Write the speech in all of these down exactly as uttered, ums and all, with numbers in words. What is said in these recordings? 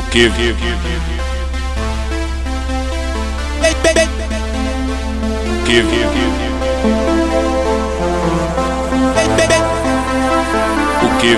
que o que o que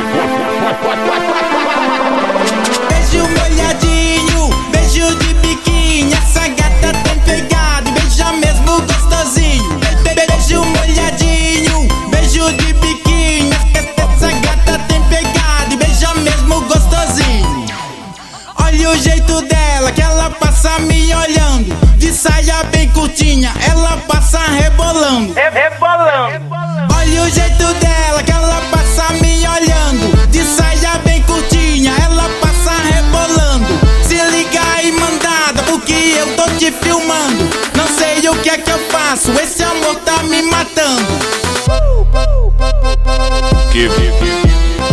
Beijo molhadinho, beijo de biquinho. Essa gata tem pegado, beija mesmo gostosinho. Beijo molhadinho, beijo de biquinho. Essa gata tem pegado, beija mesmo gostosinho. Olha o jeito dela, que ela passa me olhando. De saia bem curtinha, ela passa rebolando. Rebolando. Olha o jeito dela, que ela passa me olhando. De saia bem curtinha, ela passa rebolando. Se liga aí, mandada, porque eu tô te filmando. Não sei o que é que eu faço, esse amor tá me matando. que que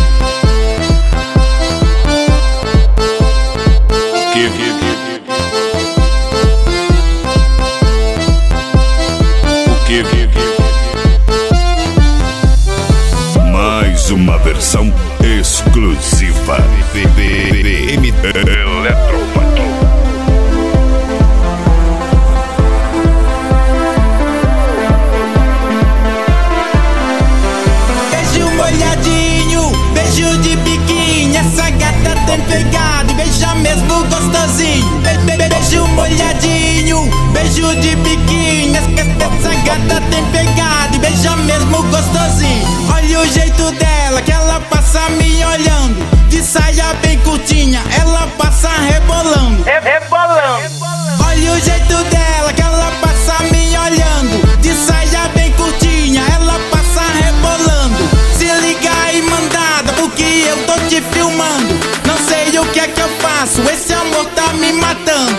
Mais uma versão exclusiva B B M Eletropato. Beijo molhadinho, beijo de biquinho. Essa gata tem pegado, beija mesmo gostosinho. Beijo molhadinho, beijo de biquinho. Essa gata tem pegado, beija mesmo gostosinho. Olha o jeito dela, que ela passa me olhando. De saia bem curtinha, ela passa rebolando. Rebolando. Olha o jeito dela, que ela passa me olhando. De saia bem curtinha, ela passa rebolando. Se liga aí, mandada, porque eu tô te filmando. Não sei o que é que eu faço, esse amor tá me matando.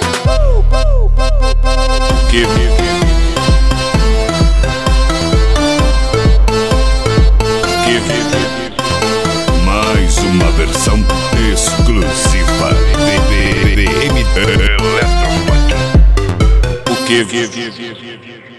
que Mais uma versão exclusiva B B M Eletropato. o que